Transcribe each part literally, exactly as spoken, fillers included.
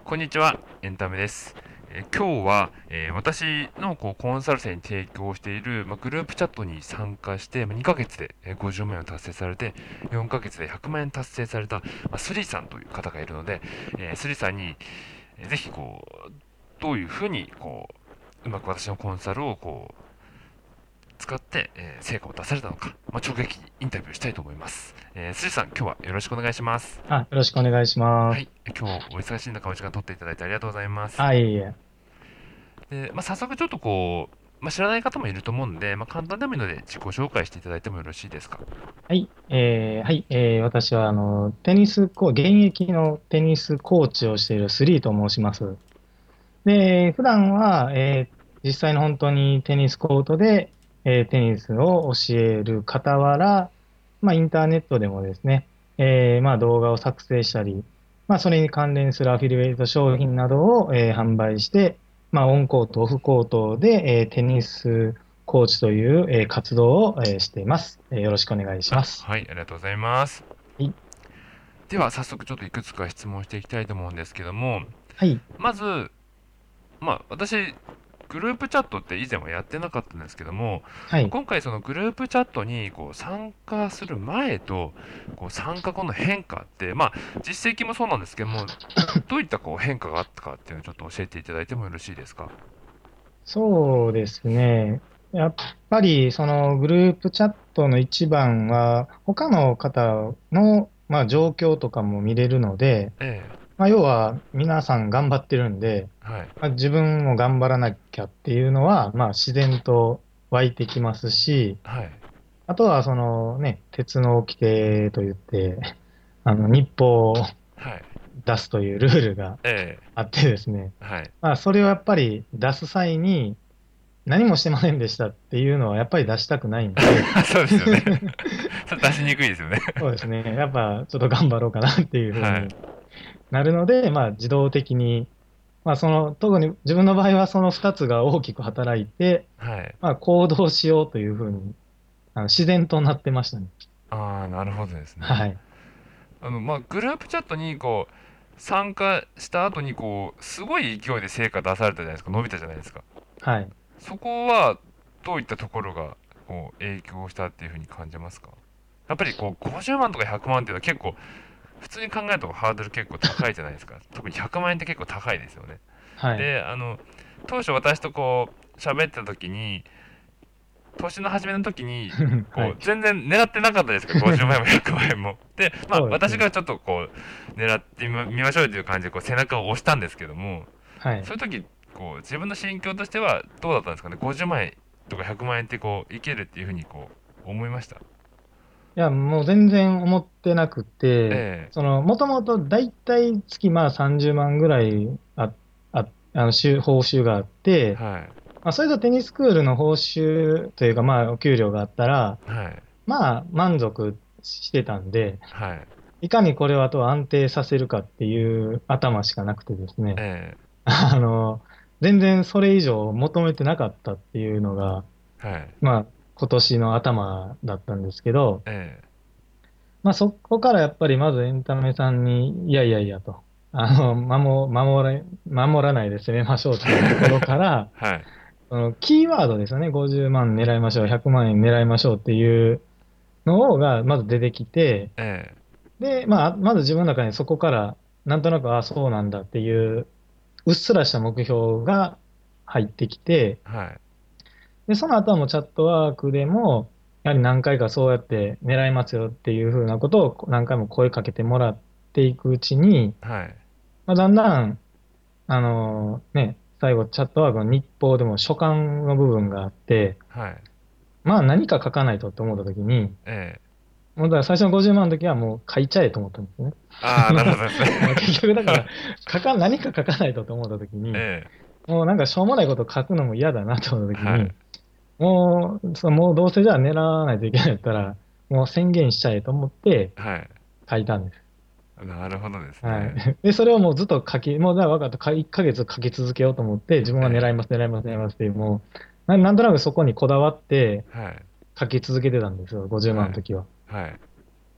こんにちは、エンタメです。えー今日は、えー私のこうコンサル生に提供している、まあ、グループチャットに参加して、まあ、にかげつでえーごじゅうまん円を達成されて、よんかげつでひゃくまん円達成された、まあ、スリーさんという方がいるので、えースリーさんに、えーぜひこう、どういうふうにこう、うまく私のコンサルをこう使って、えー成果を出されたのか、まあ、直撃インタビューしたいと思います。えー、スリーさん、今日はよろしくお願いします。 あ、よろしくお願いします。 はい、今日お忙しい中お時間取っていただいてありがとうございます。 あ、いえいえ。 で、まあ、早速ちょっとこう、まあ、知らない方もいると思うんで、まあ、簡単でもいいので自己紹介していただいてもよろしいですか？ はい、えー、はい、えー、私は、あの、テニスコ、現役のテニスコーチをしているスリーと申します。で、普段は、えー、実際の本当にテニスコートで、えー、テニスを教える傍ら、まあ、インターネットでもですね、えー、まあ、動画を作成したり、まあ、それに関連するアフィリエイト商品などを、えー販売して、まあ、オンコート、オフコートで、えーテニスコーチという、えー活動を、えーしています。えーよろしくお願いしあ、 ます。 はい、ありがとうございます。 はい。 では早速ちょっといくつか質問していきたいと思うんですけども、 はい。 まず、まあ、私グループチャットって以前はやってなかったんですけども、 はい。 今回そのグループチャットにこう参加する前とこう参加後の変化って、まあ、実績もそうなんですけども、どういったこう変化があったかっていうのをちょっと教えていただいてもよろしいですか？ そうですね。やっぱり、そのグループチャットの一番は、他の方の、まあ、状況とかも見れるので、 えまあ、要は皆さん頑張ってるんで、 え、はい、 まあ、自分も頑張らなきゃっていうのは、まあ、自然と湧いてきますし、 はい、 あとは、そのね、鉄の掟といって、あの、日報をはい、 出すというルールがえあってですね、 え、はい。 まあ、それをやっぱり出す際に、何もしてませんでしたっていうのはやっぱり出したくないんで、 そうですよね。それ出しにくいですよね。 そうですね。やっぱちょっと頑張ろうかなっていうふうはい、 になるので、まあ自動的に、まあその、特に自分の場合はそのふたつが大きく働いて、 はい。 まあ行動しようというふうに、あの自然となってましたね。 ああ、なるほどですね。 はい。 あの、まあ、グループチャットにこう、参加した後にこう、すごい勢いで成果出されたじゃないですか。伸びたじゃないですか。 はい。 そこは、どういったところが、こう、影響したっていうふうに感じますか？やっぱりこう、ごじゅうまんとかひゃくまんっていうのは結構、普通に考えるとハードル結構高いじゃないですか。特にひゃくまん円って結構高いですよね。 はい。 で、あの、当初私とこう、喋ってた時に、年の初めの時に、こう、 はい。 全然狙ってなかったですけど、ごじゅうまん円もひゃくまん円も。で、まあ、 そうですね。 私がちょっとこう、狙ってみま見ましょうという感じで、こう、背中を押したんですけども、 はい。 そういう時、こう、自分の心境としてはどうだったんですかね？ ごじゅう 万円とかひゃくまん円ってこう、いけるっていうふうにこう、思いました？ いや、もう全然思ってなくて、 えその、もともとだいたい月まあさんじゅうまんぐらいあ、あ、あの、週報酬があっえ、 て、 はい、 まあ、それとテニススクールの報酬というか、まあ、お給料があったら、 はい、 まあ、満足してたんで、 はい、 いかにこれをあと安定させるかっていう頭しかなくてですね、 えあの、全然それ以上求めてなかったっていうのが、 え、はい、 まあ、今年の頭だったんですけど、 えまあ、そこからやっぱりまずエンタメさんに、いやいやいやと、あの、守、守れ、守らないで攻めましょうというところかえ、 ら、 はい、 そのキーワードですよね。ごじゅうまん狙いましょう、ひゃくまん円狙いましょうっていうのがまず出てきて、 えで、まあ、まず自分の中にそこから、なんとなく、あ、そうなんだっていう、うっすらした目標が入ってきて、 え、はい、 で、その後はもうチャットワークでも、やはり何回かそうやって狙いますよっていうふうなことを何回も声かけてもらっていくうちに、 はい、 まあ、だんだん、あのね、最後チャットワークの日報でも書簡の部分があって、 はい、 まあ何か書かないとって思った時に、 ええ、 もうだから最初のごじゅうまんの時はもう書いちゃえと思ったんですね。 ああ、なるほどですね。 あの結局だから、書か、何か書かないとと思った時に、 ええ、 もうなんかしょうもないこと書くのも嫌だなと思った時に、 はい、 もう、そうもうどうせじゃあ狙わないといけないんだったら、もう宣言しちゃえと思ってはい。 書いたんです。 なるほどですね。 はい。で、それをもうずっと書き、もうだから分かった、いっかげつ書き続けようと思って、自分は狙いえます、狙います、狙いますっていう、もう、な、なんとなくそこにこだわってえ、はい、 書き続けてたんですよ、50 はい、 万の時は。 はい。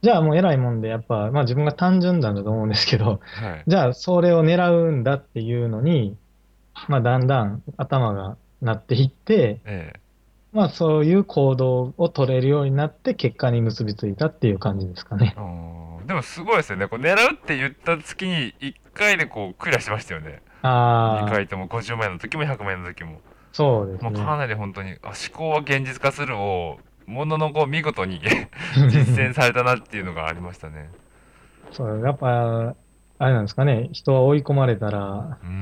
じゃあもう偉いもんで、やっぱ、まあ自分が単純なんだと思うんですけど、 はい。 じゃあそれを狙うんだっていうのに、まあだんだん頭がなっていって、 ええ。 まあそういう行動を取れるようになって結果に結びついたっていう感じですかね。 あーでもすごいですよね。こう狙うって言った月にいっかいでこうクリアしましたよね。2 ああ、 回ともごじゅうまん円の時もひゃくまん円の時も。 そうですね。 もうかなり本当に、あ、思考は現実化するを、もののこう見事に実践されたなっていうのがありましたね。 そう、やっぱ、あれなんですかね、人は追い込まれたら、 うん。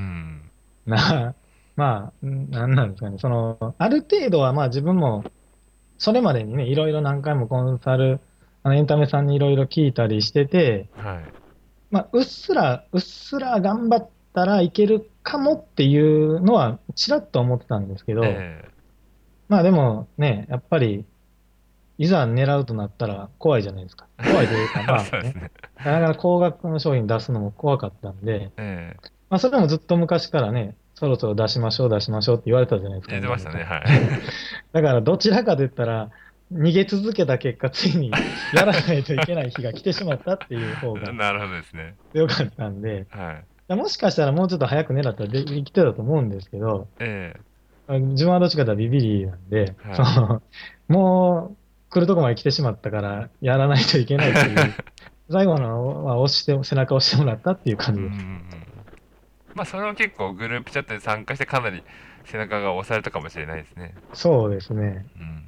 な、まあ、んなんなんですかね、その、ある程度はまあ自分も、それまでにね、いろいろ何回もコンサル、あのエンタメさんにいろいろ聞いたりしてて、 はい。 まあ、うっすら、うっすら頑張ったらいけるかもっていうのは、ちらっと思ってたんですけど、 えまあでもね、やっぱり、いざ狙うとなったら怖いじゃないですか。怖いというか、 えまあね、 そうですね。 なかなか高額の商品出すのも怖かったんで、 ええまあそれもずっと昔からね、そろそろ出しましょう、出しましょうって言われたじゃないですか、今のと。 言ってましたね。はい。 だからどちらかと言ったら、逃げ続けた結果、ついにやらないといけない日が来てしまったっていう方がなるほどですね。 強かったんで、 はい。 もしかしたらもうちょっと早く狙ったらできてたと思うんですけど、 え自分はどっちかというとビビリなんで、 えはい。 その、もう来るとこまで来てしまったからやらないといけないっていう、最後のは押して、背中を押してもらったっていう感うんうんうじです。 ん。まあ、それは結構グループチャットに参加してかなり背中が押されたかもしれないですね。 そうですね。 うんうんうん。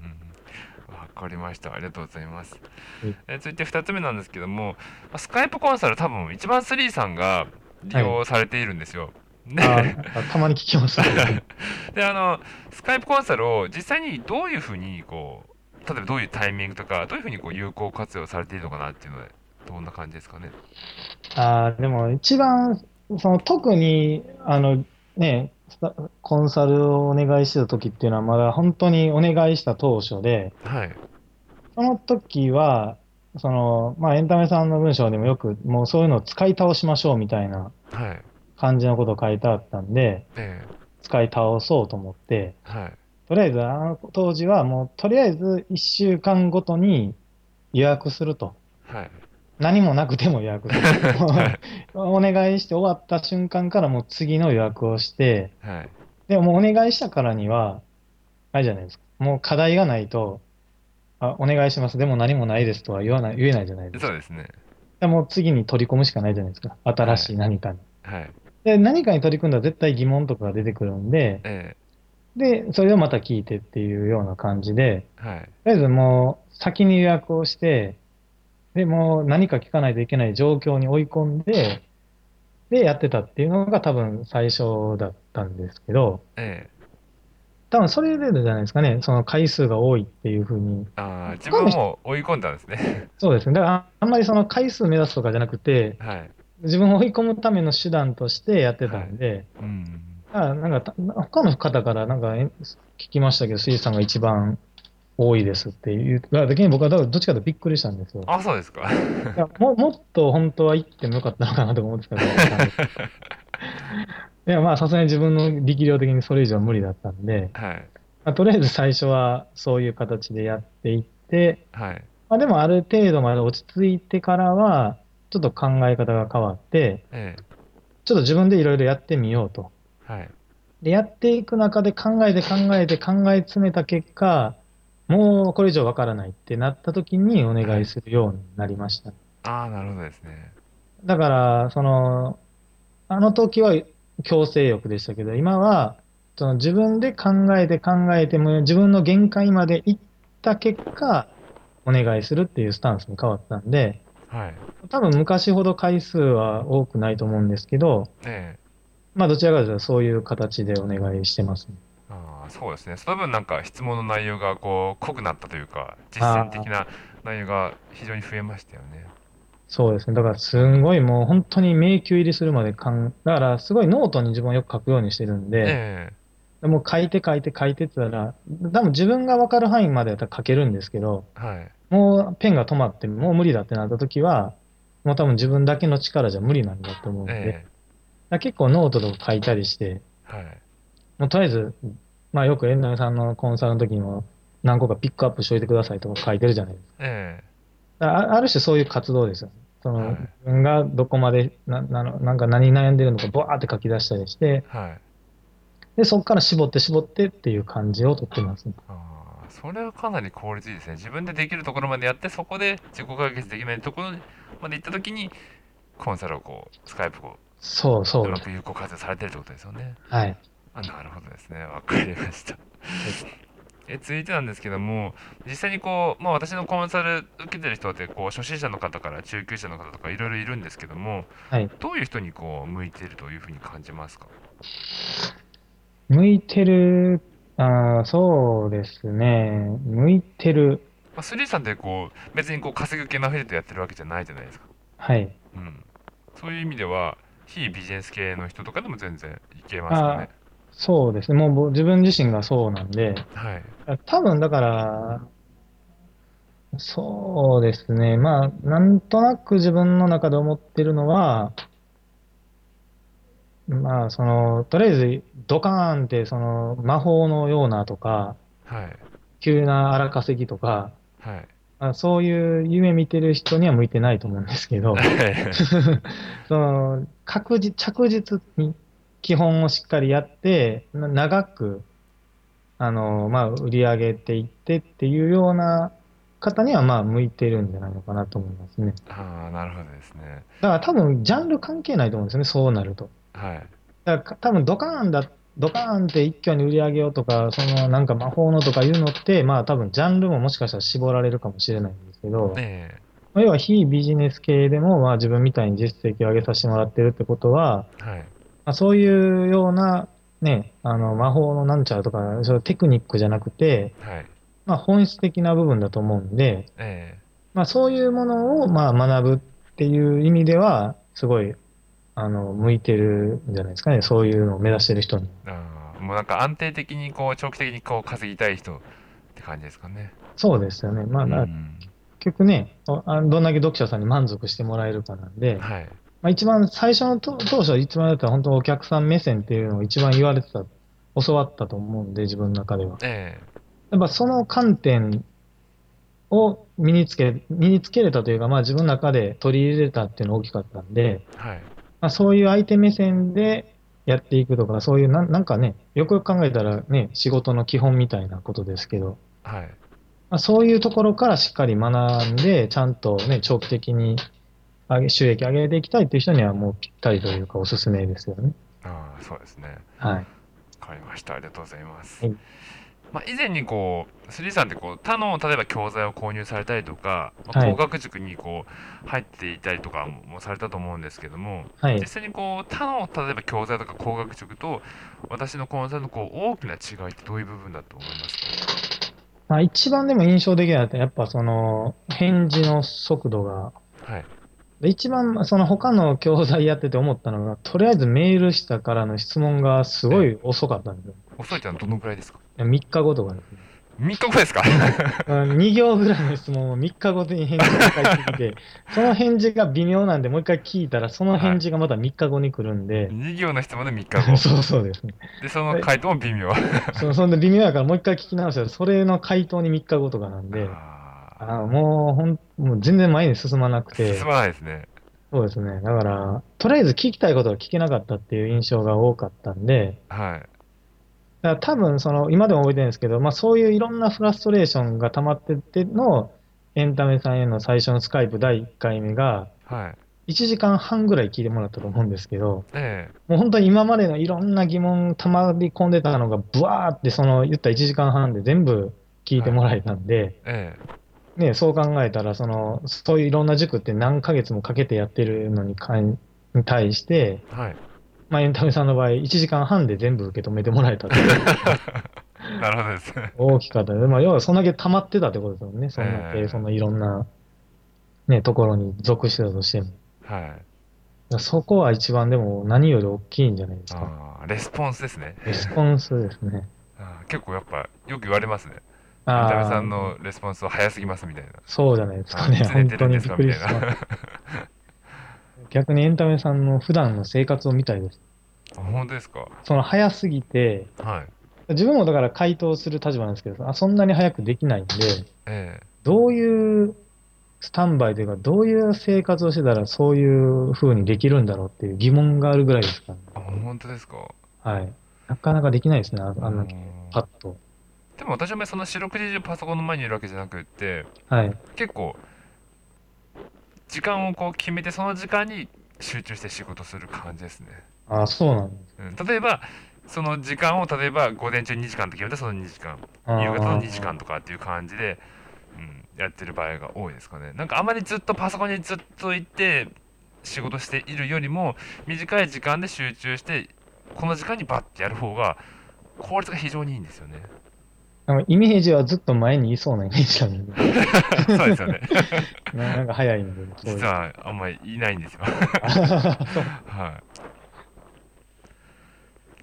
わかりました。ありがとうございます。 ええー続いてふたつめなんですけども、まあスカイプコンサル多分一番スリーさんが利はい。 用されているんですよ。で、 あー、なんかたまに聞きます。はい。 で、あの、スカイプコンサルを実際にどういうふうに、こう、例えばどういうタイミングとか、どういうふうにこう有効活用されているのかなっていうので、どんな感じですかね。 あー、でも一番、その特に、あの、ね、スタコンサルをお願いしてた時っていうのはまだ本当にお願いした当初で、 はい。 その時は、その、まあ、エンタメさんの文章でもよく、もうそういうのを使い倒しましょうみたいなはい。 感じのことを書いてあったんで、 え使い倒そうと思って、 えはい。 とりあえず、あの当時はもう、とりあえずいっしゅうかんごとに予約すると。 はい。 何もなくても予約すると。 はい。 お願いして終わった瞬間からもう次の予約をして、 はい。 でももうお願いしたからには、あれじゃないですか。もう課題がないと、あ、お願いします。でも何もないですとは言わない、言えないじゃないですか。 そうですね。 でもう次に取り込むしかないじゃないですか。新はい。 しい何かに。 はい。 で、何かに取り組んだら絶対疑問とかが出てくるんで、 えで、それをまた聞いてっていうような感じで、 えはい。 とりあえずもう先に予約をして、で、もう何か聞かないといけない状況に追い込んで、で、やってたっていうのが多分最初だったんですけど、 ええ多分それでじゃないですかね。その回数が多いっていうふうに。 ああ、自分他の人、 も追い込んだんですね。 そうですね。だからあんまりその回数目指すとかじゃなくて、 はい。 自分を追い込むための手段としてやってたはい。 んで、 うん。 あ、なんかた、他の方からなんかえ聞きましたけど、スイさんが一番多いですっていう、だ時に僕はだからどっちかというとびっくりしたんですよ。 あ、そうですか。 いや、も、もっと本当は行ってもよかったのかなとか思ってたんで、たんです。いや、まあさすがに自分の力量的にそれ以上無理だったんで、 はい。 まあ、とりあえず最初はそういう形でやっていって、 はい。 まあ、でもある程度まで落ち着いてからは、ちょっと考え方が変わって、 ええちょっと自分でいろいろやってみようと。 はい。 で、やっていく中で考えて考えて考え詰めた結果、もうこれ以上わからないってなった時にお願いはい。 するようになりました。 ああ、なるほどですね。 だから、その、あの時は強制欲でしたけど、今は、その自分で考えて考えても自分の限界まで行った結果、お願いするっていうスタンスに変わったんで、 はい。 多分昔ほど回数は多くないと思うんですけど、 ええまあどちらかというとそういう形でお願いしてますね。 ああ、そうですね。その分なんか質問の内容がこう濃くなったというか、実践的ああ、 な内容が非常に増えましたよね。 そうですね。だからすんごいもう本当に迷宮入りするまでかん、だからすごいノートに自分はよく書くようにしてるんで、 えでもう書いて書いて書いてって言ったら、多分自分がわかる範囲までやったら書けるんですけど、 えはい。 もうペンが止まってもう無理だってなった時は、もう多分自分だけの力じゃ無理なんだと思うんで、だかええら結構ノートとか書いたりして、 はい。 もうとりあえず、まあよくエンナさんのコンサルの時にも何個かピックアップしといてくださいとか書いてるじゃないですか。 ええあ、ある種そういう活動ですよね。その、自はい。 分がどこまで、な、なの、なんか何に悩んでるのか、ボワーって書き出したりして、 はい。 で、そこから絞って絞ってっていう感じをとってますね。 ああ、それはかなり効率いいですね。自分でできるところまでやって、そこで自己解決できないところまで行った時に、コンサルをこう、スカイプをそう、そうまうです。 く有効活用されてるってことですよね。 はい。 あ、なるほどですね。わかりました。え、続いてなんですけども、実際にこう、まあ私のコンサル受けてる人って、こう、初心者の方から中級者の方とかいろいろいるんですけども、 はい。 どういう人にこう、向いているというふうに感じますか？ 向いてる、ああ、そうですね。向いてる。 まあ、スリーさんってこう、別にこう、稼ぐ系のアフィリエイトやってるわけじゃないじゃないですか。 はい。 うん。そういう意味では、非ビジネス系の人とかでも全然いけますかね。 ああ、そうですね。もうぼ自分自身がそうなんで、 はい。 多分だから、そうですね。まあ、なんとなく自分の中で思ってるのは、まあ、その、とりあえず、ドカーンって、その、魔法のようなとか、 はい。 急な荒稼ぎとか、 はい。 まあ、そういう夢見てる人には向いてないと思うんですけど、その、確実、着実に基本をしっかりやって、な長く、あの、まあ、売り上げていってっていうような方には、まあ、向いてるんじゃないのかなと思いますね。 ああ、なるほどですね。 だから多分、ジャンル関係ないと思うんですよね、そうなると。 はい。 だから多分ドカーンだ、ドカーンって一挙に売り上げようとか、そのなんか魔法のとかいうのって、まあ多分ジャンルももしかしたら絞られるかもしれないんですけど、 えまあ要は非ビジネス系でも、まあ自分みたいに実績を上げさせてもらってるってことは、 えはい。 まあ、そういうようなね、あの魔法のなんちゃらとか、そういうテクニックじゃなくて、 はい。 まあ本質的な部分だと思うんで、 ええまあそういうものをまあ学ぶっていう意味では、すごい、あの、向いてるんじゃないですかね。そういうのを目指してる人に。 ああ、もうなんか安定的にこう、長期的にこう、稼ぎたい人って感じですかね。 そうですよね。まあ、 うだ結ん。 局ね、ああどんだけ読者さんに満足してもらえるかなんで、 はい。 まあ、一番最初のと当初一番やったら本当お客さん目線っていうのを一番言われてた、教わったと思うんで、自分の中では。 ええやっぱその観点を身につけ、身につけれたというか、まあ自分の中で取り入れれたっていうのが大きかったんで、 はい。 まあそういう相手目線でやっていくとか、そういうなん、なんかね、よくよく考えたらね、仕事の基本みたいなことですけど、 はい。 まあ、そういうところからしっかり学んで、ちゃんとね、長期的に上げ、収益上げていきたいっていう人にはもうぴったりというかおすすめですよね。 ああ、そうですね。 はい。 わかりました。ありがとうございます。 はい。 まあ、以前にこう、スリーさんってこう、他の例えば教材を購入されたりとか、まあ、 はい。 工学塾にこう、入っていたりとかもされたと思うんですけども、 はい。 実際にこう、他の例えば教材とか工学塾と、私のコンサルのこう、大きな違いってどういう部分だと思いますか？ まあ、一番でも印象的なのは、やっぱその、返事の速度が、 はい。 で一番その他の教材やってて思ったのが、とりあえずメールしたからの質問がすごえい遅かったんですよ。 遅いってのはどのくらいですか？ いやみっかごとかですね。 みっ 日後ですか？ に行ぐらいの質問をみっかごに返事が返ってきて、その返事が微妙なんで、もう一回聞いたら、そのはい。 返事がまたみっかごに来るんで、 に行の質問でみっかご。 そうそうですね。 で、そので回答も微妙。 そ、そんで微妙やからもう一回聞き直したら、それの回答にみっかごとかなんで、ああもうほん、もう全然前に進まなくあ、進て、 まないですね。 そうですね。だから、とりあえず聞きたいことが聞けなかったっていう印象が多かったんで、 はい。 だから多分その、今でも覚えてるんですけど、まあそういういろんなフラストレーションが溜まってっての、エンタメさんへの最初のスカイプだいいっかいめが、 はい。 いちじかんはんぐらい聞いてもらったと思うんですけど、 ええもう本当に今までのいろんな疑問溜まり込んでたのが、ブワーってその言ったいちじかんはんで全部聞いてはい。 もらえたんで、 ええね、そう考えたら、その、そういういろんな塾って何ヶ月もかけてやってるのにかん、に対して、 はい。 まあエンタメさんの場合、いちじかんはんで全部受け止めてもらえたっていうのがなるほどですね。 大きかったです。まあ要はそんだけ溜まってたってことですよね。そんだけ、そえのいろんなね、ところに属してたとしても。 えはい。 そこは一番でも何より大きいんじゃないですかね。 ああ、レスポンスですね。 レスポンスですね。 あー結構やっぱよく言われますね。エンタメさああ、 んのレスポンスは早すぎますみたいな。 そうじゃないですかあー、いね。 つ寝本当にびってるんですかみたいな。 くりします。逆にエンタメさんの普段の生活を見たいです。 あ本当ですか？ その早すぎて、 はい。 自分もだから回答する立場なんですけど、あ、そんなに早くできないんで、 えどういうスタンバイというか、どういう生活をしてたらそういう風にできるんだろうっていう疑問があるぐらいですからね。 あ、本当ですか。 はい。なかなかできないですね、あうーあんなん。 パッと。 でも私はその四六時中パソコンの前にいるわけじゃなくって、 はい。 結構時間をこう決めてその時間に集中して仕事する感じですね。 ああ、そうなんです。 うん、例えば、その時間を例えば午前中にじかんと決めてそのにじかん、夕方のにじかんあとかっていう感じで、うん、やってる場合が多いですかね。なんかあまりずっとパソコンにずっと行って仕事しているよりも、短い時間で集中して、この時間にバッてやる方が効率が非常にいいんですよね。 あ。なんかイメージはずっと前にいそうなイメージなんで、ね、 そうですよね。 な、なんか早いんで、そういう。 実はあんまりいないんですよ。 あそう。 はい。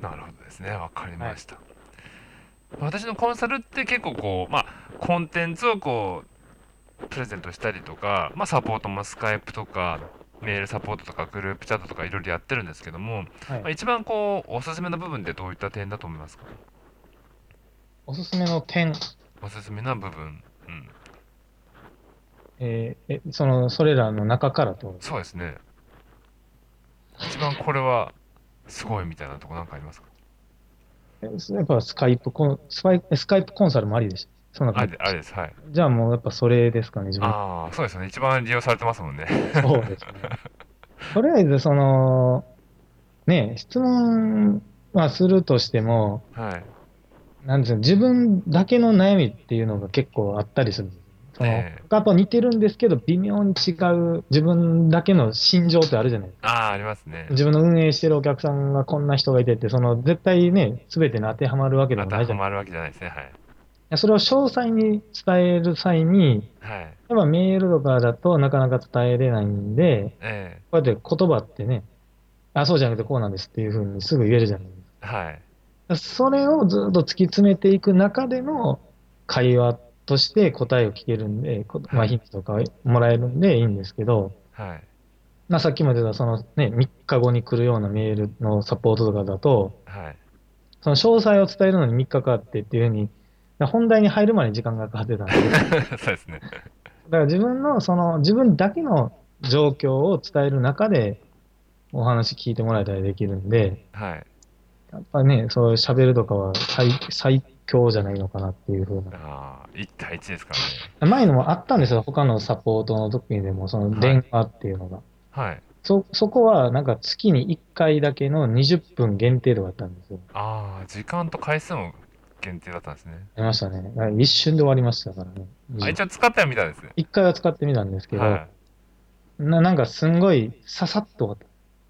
なるほどですね。わかりはい。 ました。私のコンサルって結構こう、まあ、コンテンツをこう、プレゼントしたりとか、まあ、サポートもスカイプとか、メールサポートとか、グループチャットとかいろいろやってるんですけども、まあ、 はい。 一番こう、おすすめの部分ってどういった点だと思いますか？ おすすめの点、 おすすめな部分。うん。 えーえ、その、それらの中からと、 そうですね。一番これはすごいみたいなとこなんかありますか？ えやっぱスカイプコン、スカイ、スカイプコンサルもありでした。その中に。 あれ、あれです。はい。 じゃあもうやっぱそれですかね、自分。 ああ、そうですよね。一番利用されてますもんね。 そうですね。とりあえず、その、ね、質問はするとしても、 はい。 なんですか、自分だけの悩みっていうのが結構あったりするんですよ。その、 ええ。 他と似てるんですけど、微妙に違う自分だけの心情ってあるじゃないですか。 ああ、ありますね。 自分の運営してるお客さんがこんな人がいてって、その、絶対ね、すべてに当てはまるわけで当もないじゃないですか。 てはまるわけじゃないですね。はい。 それを詳細に伝える際に、 はい。 やっぱメールとかだとなかなか伝えれないんで、 えこうやって言葉ってね、あ、そうじゃなくてこうなんですっていうふうにすぐ言えるじゃないですえ。はい。 か。それをずっと突き詰めていく中での会話として答えを聞けるんで、こまあ、ヒはい。 ントとかもらえるんでいいんですけど、 はい。 まあ、さっきも言ったそのね、みっかごに来るようなメールのサポートとかだと、 はい。 その詳細を伝えるのにみっかかかってっていうふうに、本題に入るまでに時間がかかってたんで、 そうですね。 だから自分の、その、自分だけの状況を伝える中でお話聞いてもらえたりできるんで、 はい。 やっぱね、そう喋るとかは最、最強じゃないのかなっていうふうな。 ああ、いち対いちですからね。 前のもあったんですよ。他のサポートの時にでも、そのはい。 電話っていうのが。 はい。 そ、そこはなんか月にいっかいだけのにじゅっぷん限定とかだったんですよ。 ああ、時間と回数も限定だったんですね。 ありましたね。一瞬で終わりましたからね。 あ、一応使ってはみたんですね。 いっかいは使ってみたんですけど、 はな、なんかすんごいささっと終わった。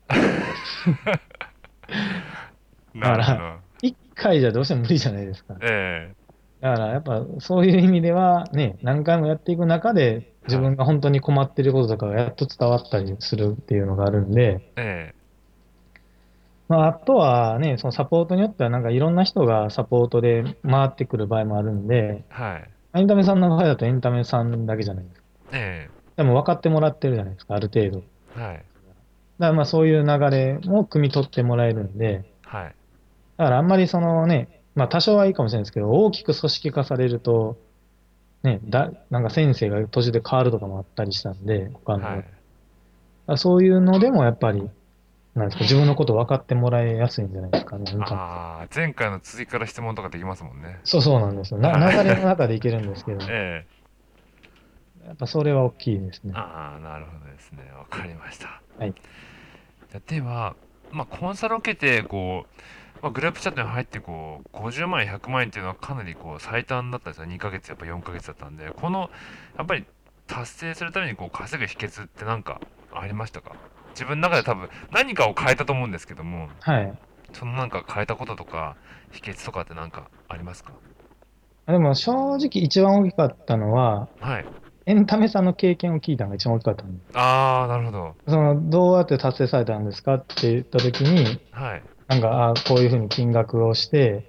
い。 だから、 なるほど。 いっかいじゃどうしても無理じゃないですか。 えだからやっぱそういう意味ではね、何回もやっていく中でえ。はい。 自分が本当に困っていることとかがやっと伝わったりするっていうのがあるんで、 えまあ、あとはね、そのサポートによってはなんかいろんな人がサポートで回ってくる場合もあるんで、 え。はい。 エンタメさんの場合だとエンタメさんだけじゃないですか。 えでも分かってもらってるじゃないですか、ある程度。だかえ。はい。 らまあそういう流れも汲み取ってもらえるんで、 はい。 だからあんまりそのね、まあ多少はいいかもしれないですけど、大きく組織化されると、ね、だ、なんか先生が途中で変わるとかもあったりしたんで、他の。 はい。 そういうのでもやっぱり、なんですか、自分のこと分かってもらいやすいんじゃないですかね、インターネット。 ああ、前回の続きから質問とかできますもんね。 そうそうなんですよ。な、 は流れのい。 中でいけるんですけど、 ええ。 やっぱそれは大きいですね。 ああ、なるほどですね。わかりました。 はい。 じゃあでは、まあ、コンサルを受けて、こう、まあ、グループチャットに入って、こう、ごじゅうまん円、ひゃくまん円っていうのはかなりこう最短だったんですよ。にかげつ、やっぱよんかげつだったんで、この、やっぱり達成するためにこう稼ぐ秘訣って何かありましたか？自分の中で多分何かを変えたと思うんですけども、 はい。 そのなんか変えたこととか、秘訣とかって何かありますか？ でも正直一番大きかったのは、 はい。 エンタメさんの経験を聞いたのが一番大きかったんです。 ああ、なるほど。 その、どうやって達成されたんですかって言ったときに、 はい。 なんか、あこういうふうに金額をして、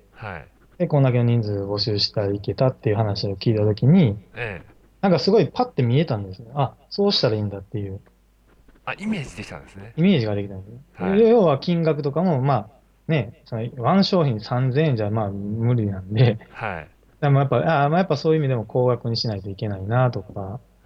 はい。 で、こんだけの人数募集したらいけたっていう話を聞いたときに、 ええ。 なんかすごいパッて見えたんですね。あ、そうしたらいいんだっていうあ、イメージできたんですね。 イメージができたんですはい。 ね。要は金額とかも、まあ、ね、その、ワン商品さんぜんえんじゃ、まあ、無理なんで、 はい。 でもやっぱ、ああ、まあ、やっぱそういう意味でも高額にしないといけないなとか、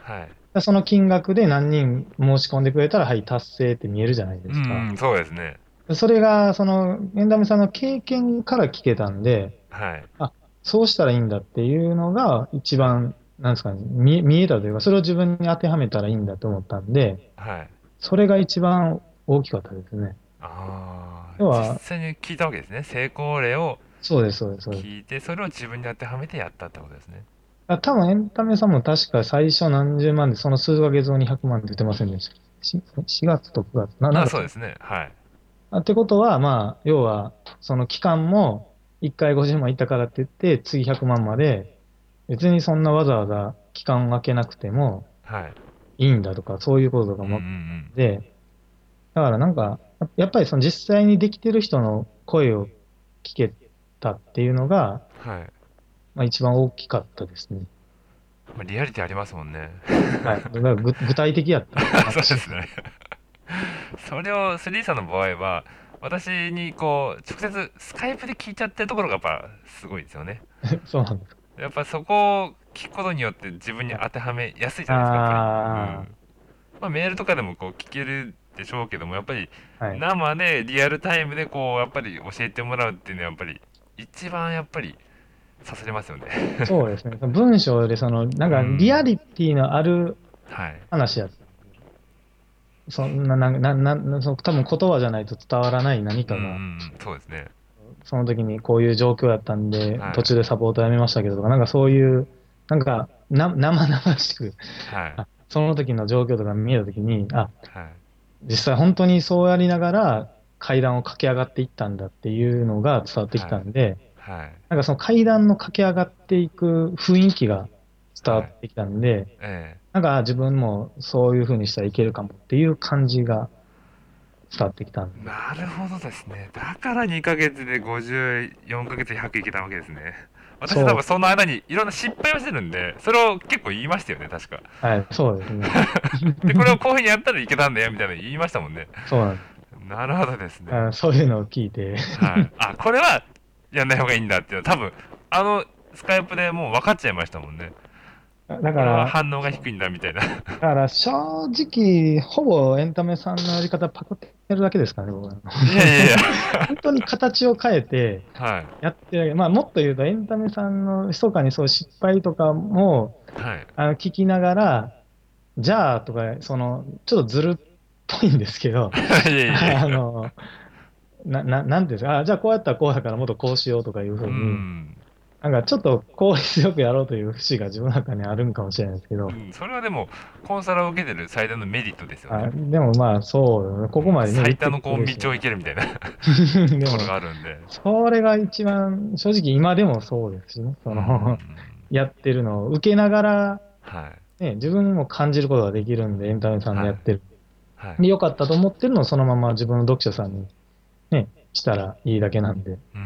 はい。 その金額で何人申し込んでくれたら、はい、達成って見えるじゃないでうすか。 ん、そうですね。 それが、その、エンタメさんの経験から聞けたんで、 はい。 あ、そうしたらいいんだっていうのが一はい。 番、なんですかね、見、見えたというか、それを自分に当てはめたらいいんだと思ったんで、 はい。 それが一番大きかったですね。 ああ、実要は、 際に聞いたわけですね。成功例をそうです、そうです、そうです。 聞いて、それを自分に当てはめてやったってことですね。 あ、多分エンタメさんも確か最初何十万で、その数ヶ月後にひゃくまんって言ってませんでした。ししがつとくがつ、な、なんあ、 かそそうですね。はい。 あってことは、まあ、要は、その期間も、いっかいごじゅうまんいったからって言って、次ひゃくまんまで、別にそんなわざわざ期間を空けなくてもはい。 いいんだとか、そういうこととかうんうんうも、 ん。 で、だからなんか、やっぱりその実際にできてる人の声を聞けたっていうのが、 はい。 まあ一番大きかったですね。 まあ、リアリティありますもんね。 はい。だから具、具体的やった話です。 そうですね。それをスリーさんの場合は、私にこう、直接スカイプで聞いちゃってるところがやっぱすごいですよね。 そうなんです。 やっぱそこを聞くことによって自分にはい。 当てはめやすいじゃないですか、やっぱり。うあん。まあメールとかでもこう聞けるでしょうけども、やっぱりあ、はい。 生でリアルタイムでこう、やっぱり教えてもらうっていうのはやっぱり一番やっぱり刺されますよね。 そうですね。文章でその、なんうかリアん。 リティのあるはい。 話やったんで、そんな、な、な、な、その多分言葉じゃないと伝わらない何うんうんうかが、 ん。そうですね。 その時にこういう状況やったんで、 はい。 途中でサポートやめましたけどとか、なんかそういう、なんか、な、生々しく、 はい。 あ、その時の状況とか見えた時に、あ、 はい。 実際本当にそうやりながら階段を駆け上がっていったんだっていうのが伝わってきはい。 たんで、 はい。 なんかその階段の駆け上がっていく雰囲気が伝わはい。 ってきたんで、 えなんか自分もそういう風にしたらいけるかもっていう感じが伝わってきたんえ、 で。 なるほどですね。だからにかげつでごじゅうよんかげつでひゃくいけたわけですね。私多分そう、 その間にいろんな失敗をしてるんで、それを結構言いましたよね、確か。 はい、そうですね。 で、これをこういうふうにやったらいけたんだよ、みたいなの言いましたもんね。 そうなんです。 なるほどですね。 あ、そういうのを聞いて。 はい。あ、これはやんない方がいいんだっていうのは多分、あのスカイプでもう分かっちゃいましたもんね。これはだから、 反応がそう、 低いんだみたいな。 だから正直、ほぼエンタメさんのやり方パクってるだけですからね、僕は。 いやいやいや。 本当に形を変えてはい。 やってるだけ。まあ、もっと言うと、エンタメさんの密かにそう失敗とかも、 はい。 あの、聞きながら、じゃあとか、その、ちょっとずるっぽいんですけど、 いやいやいや。 あの、な、な、なんていうんですか、あ、じゃあこうやったらこうだからもっとこうしようとかいうふううに、 ん。 なんかちょっと効率よくやろうという節が自分の中にあるんかもしれないですけど、 うん、それはでも、コンサルを受けてる最大のメリットですよね。 あ、でもまあそうよね、ここうん、 までね、言って最多のこうくれるし。 道を行けるみたいなでところがも、 あるんで。 それが一番、正直今でもそうですしね、そうの、 ん。 やってるのを受けながら、 はい。 ね、自分も感じることができるんで、エンタメさんのはい。 やってる。 はい。 で、良かったと思ってるのをそのまま自分の読者さんにね、したらいいだけなんで。 うん。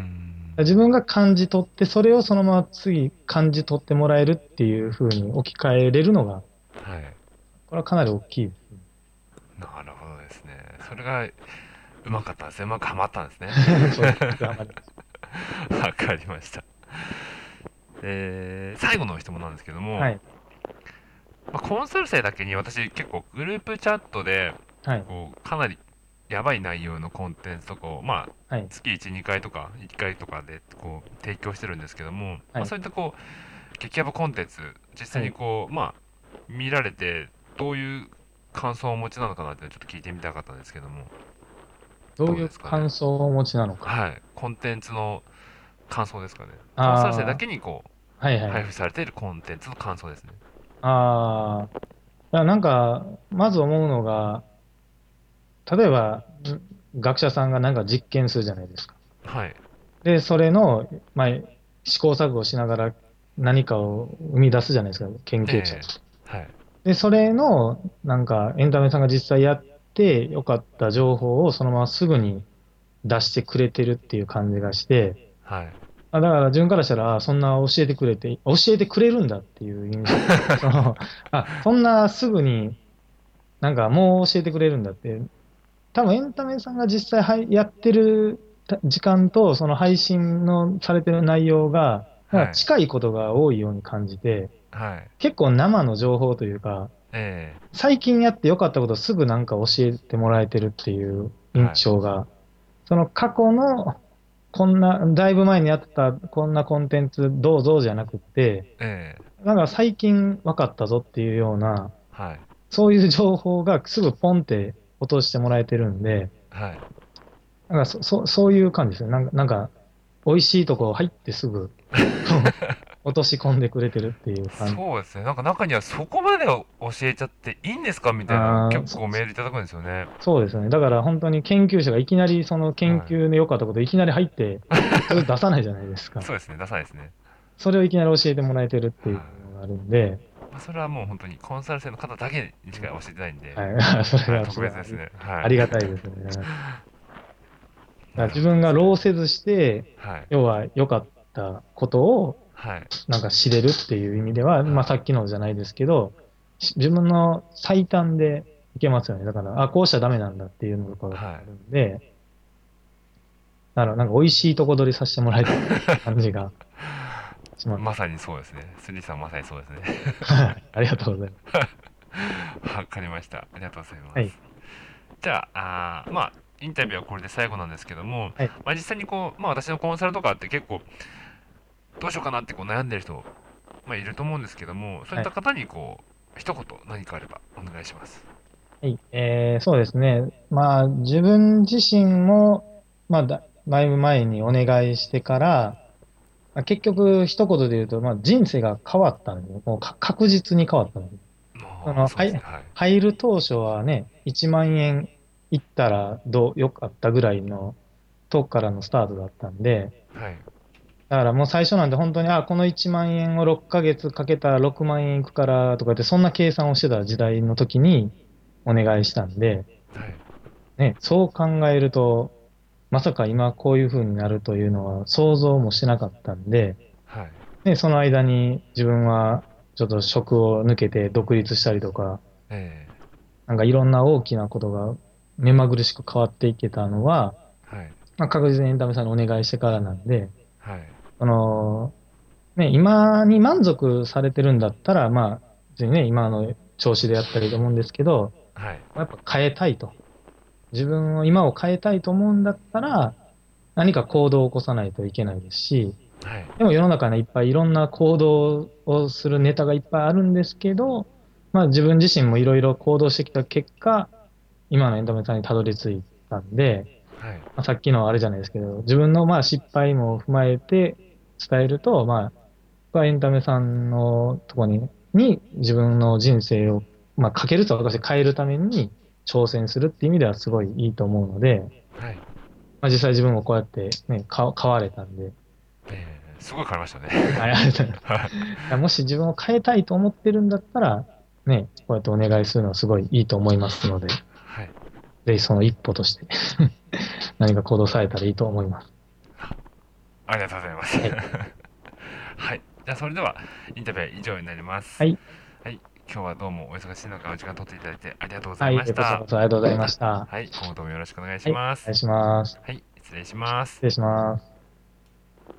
自分が感じ取って、それをそのまま次感じ取ってもらえるっていう風に置き換えれるのが、 はい。 これはかなり大きいですね。 なるほどですね。それがうまかったんですね。うまくはまったんですね。 そうです。僕はあまり。 わかりました。えー、最後の質問なんですけども、 はい。 まあ、コンサル生だけに私結構グループチャットではい。 こうかなりやばい内容のコンテンツとかを、まあ、 はい。 月いち、にかいとかいっかいとかでこう提供してるんですけども、まあ、 はい。 そういったこう激ヤバコンテンツ実際にはい。 こう、まあ、見られてどういう感想をお持ちなのかなってちょっと聞いてみたかったんですけども、どどういううですかね。 感想をお持ちなのか。 はい。コンテンツの感想ですかね。コンサル生だあけにこうあ、はいはい。 配布されているコンテンツの感想ですね。 ああ、いや、なんか、まず思うのが、例えば、ん学者さんがなんか実験するじゃないですか。 はい。 で、それの、まあ、試行錯誤しながら何かを生み出すじゃないですか、研究者。 ええ、はい。 で、それの、なんか、エンタメさんが実際やってよかった情報をそのまますぐに出してくれてるっていう感じがして、 はい。 あ、だから自分からしたら、あ、そんな教えてくれて、教えてくれるんだっていう印象。その、あ、そんなすぐになんかもう教えてくれるんだって、多分エンタメさんが実際はいやってるた時間と、その配信のされてる内容が、なんかはい。 近いことが多いように感じて、 はい。 結構生の情報というか、 え最近やって良かったことをすぐなんか教えてもらえてるっていうえ。は印い。 象が、その過去のこんな、だいぶ前にやってたこんなコンテンツどうぞじゃなくって、 ええ。 なんか最近分かったぞっていうような、 はい。 そういう情報がすぐポンって落としてもらえてるんで、 はい。 なんかそ、そ、そういう感じですね。なんか、なんか、美味しいとこ入ってすぐ落とし込んでくれてるっていう感じ。 そうですね。なんか中にはそこまで教えちゃっていいんですかみたいなああ、そ、 結構メールいただくんですよね。 そうですね。だから本当に研究者がいきなりその研はい。 究で良かったこといきなり入って普通出さないじゃないですか。 そうですね。ダサいですね。 それをいきなり教えてもらえてるっていうはい。 のがあるんで、 まあ、それはもう本当にコンサル生の方だけにしか教えてないんで、 はい。それはい、 がすごいあり、 特別ですね。はい。 ありがたいですね。だからなる自分がほどですね。 労せずして、 はい。 要は良かったことをはい。 なんか知れるっていう意味では、まあさはっきのじゃないですけど、し自分の最短でいけますよね。だから、あ、こうしちゃダメなんだっていうのとかい。 がはい。 あるんで、だからなんか美味しいとこ取りさせてもらえてる感じがします。 まさにそうですね。スリーさんまさにそうですね。 はい。ありがとうございます。 わかりました。ありがとうございはい。 ます。じゃあ、あーまあ、インタビューはこれで最後なんですけども、 はい。 まあ、実際にこう、まあ、私のコンサルとかって結構、どうしようかなってこう悩んでる人、まあ、いると思うんですけども、そういっはい。 た方にこう、一言何かあればお願いします。 はい。えー、そうですね。まあ、自分自身も、まあ、だ、だいぶ前にお願いしてから、まあ結局、一言で言うと、まあ、人生が変わったんですよ。もうか確実に変わったんです。そああ、 の、はい、 そうですね。はい。 入る当初はね、いちまん円いったらどう、よかったぐらいのとこからのスタートだったんで、 はい。 だからもう最初なんて本当に、あ、このいちまん円をろっかげつかけたらろくまん円いくからとかって、そんな計算をしてた時代の時にお願いしたんで、 はい。 ね、そう考えると、まさか今こういう風になるというのは想像もしなかったんで、 はい。 で、その間に自分はちょっと職を抜けて独立したりとか、 えなんかいろんな大きなことが目まぐるしく変わっていけたのは、 ー、はい。 まあ、確実にエンタメさんにお願いしてからなんで、 はい。 その、ね、今に満足されてるんだったら、まあ、別にね、今の調子でやったらいいと思うんですけど、 はい。 やっぱ変えたいと。自分を今を変えたいと思うんだったら、何か行動を起こさないといけないですし、 はい。 でも世の中ね、いっぱいいろんな行動をするネタがいっぱいあるんですけど、まあ自分自身もいろいろ行動してきた結果、今のエンタメさんにたどり着いたんで、 はい。 まあ、さっきのあれじゃないですけど、自分のまあ失敗も踏まえて伝えると、まあ、僕はエンタメさんのとこに、に自分の人生を、まあかけると私変えるために挑戦するっていう意味ではすごいいいと思うので、 はい。 まあ実際自分もこうやってね、か変われたんで、 えー、すごい変わりましたね。 はい、ありがとうございます。 はい。 いやもし自分を変えたいと思ってるんだったら、ね、こうやってお願いするのはすごいいいと思いますので、 はい。 ぜひその一歩として何か行動されたらいいと思います。 ありがとうございます。 はい。 はい。じゃあ、それでは、インタビューは以上になります。 はい。 はい。今日はどうもお忙しい中、お時間取っていただいてありがとうございはい。 ました。 こちらこそありがとうございました。 はい。今後ともよろしくお願いしはい。 ます。 お願いします。 はい。失礼します。 失礼します。